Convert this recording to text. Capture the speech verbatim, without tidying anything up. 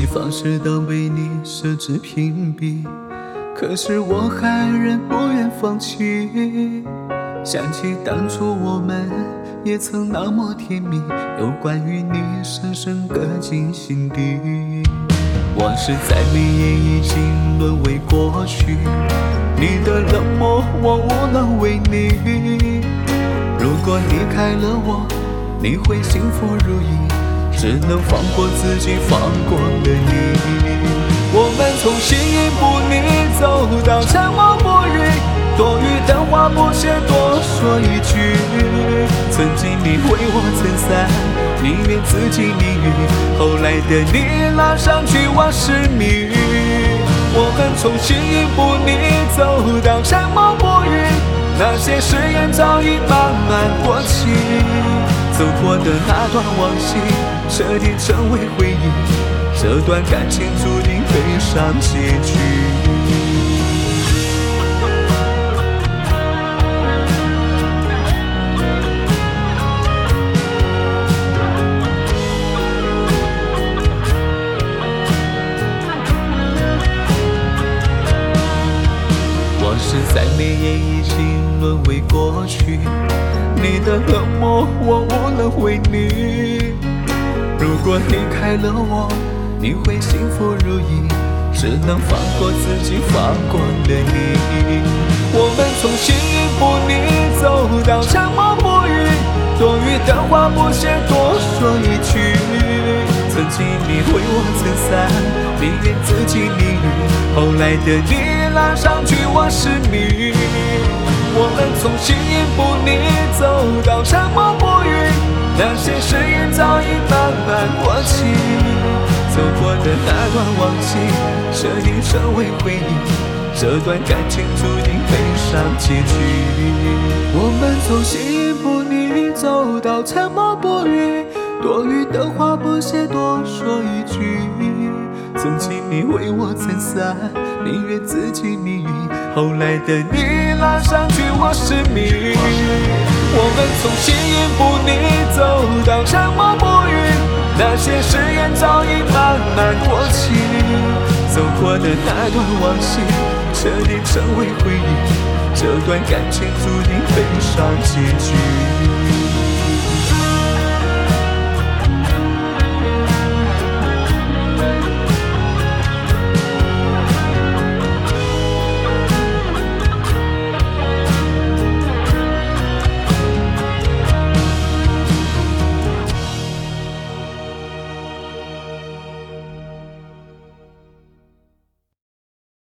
息方式都被你设置屏蔽，可是我还仍不愿放弃。想起当初我们也曾那么甜蜜，有关于你深深刻进心底。往事再美也已经沦为过去，你的冷漠我无能为力。如果离开了我，你会幸福如意，只能放过自己，放过了你。我们从形影不离走到沉默不语，多余的话不屑多说一句。曾经你为我撑伞，宁愿自己淋雨，后来的你拉上去我是谜。我们从形影不离走到沉默不语，那些誓言早已慢慢过期。走过的那段往昔，彻底成为回忆，这段感情注定悲伤结局。往事再美也已经沦为过去，你的冷漠我无能为力。如果离开了我，你会幸福如意，只能放过自己，放过了你。我们从形影不离走到沉默不语，多余的话不屑多说一句。曾经你为我撑伞，宁愿自己淋雨，后来的你拉上去我是谜。我们从形影不离走到沉默不语，那些誓言早已慢慢过期。走过的那段往昔，彻底成为回忆，这段感情注定悲伤结局。我们从形影不离走到沉默不语，多余的话不屑多说一句。曾经你为我撑伞，宁愿自己淋雨，后来的你拉上去我是谜。我们从形影不离走到沉默不语，那些誓言早已慢慢过期。走过的那段往昔，彻底成为回忆，这段感情注定悲伤结局。